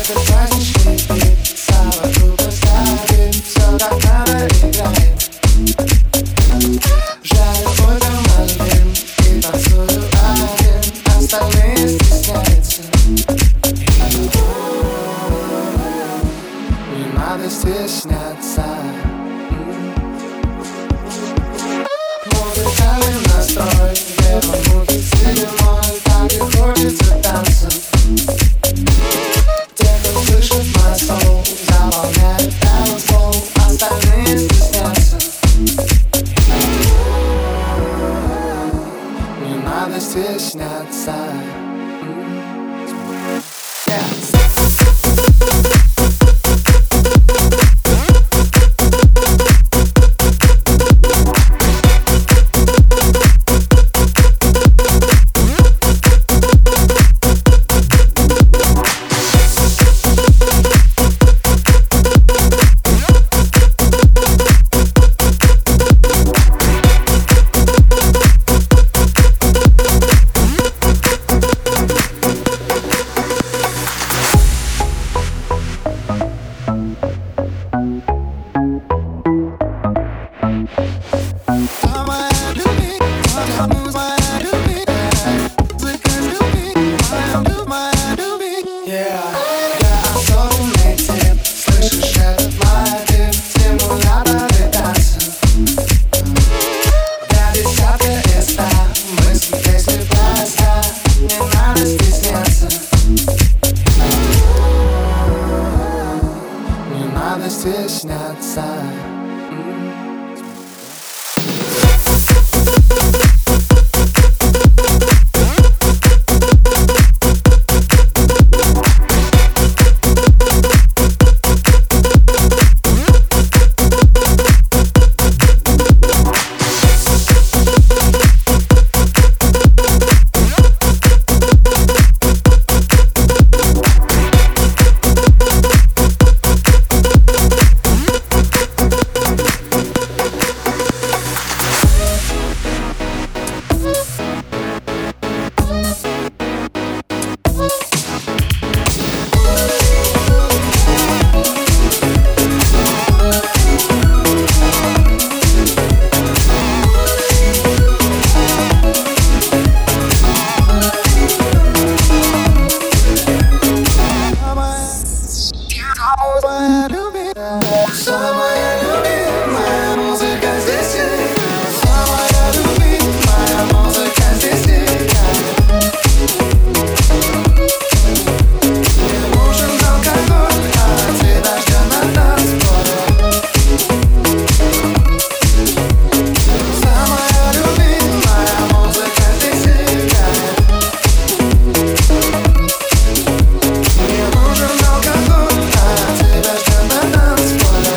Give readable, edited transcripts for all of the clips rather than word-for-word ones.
Этот праздничный бит вокруг ставит, все как надо играет. Жарит твой гамалин и танцую один, остальные стесняются. Не надо стесняться. Музыкальный настрой, верно, муки стиль мой, так и хочется танца. Те, кто слышит мой соул, заполняют танцпол, остальные стеснятся. Не надо стесняться. Надо стесняться. Самая любимая музыка здесь играет. Самая любимая музыка здесь играет. Мне нужен алкоголь, а тебя ждет на танцполе. Самая любимая музыка здесь играет. Мне нужен алкоголь, а тебя ждет на танцполе.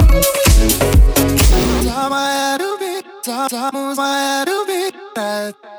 Самая любимая,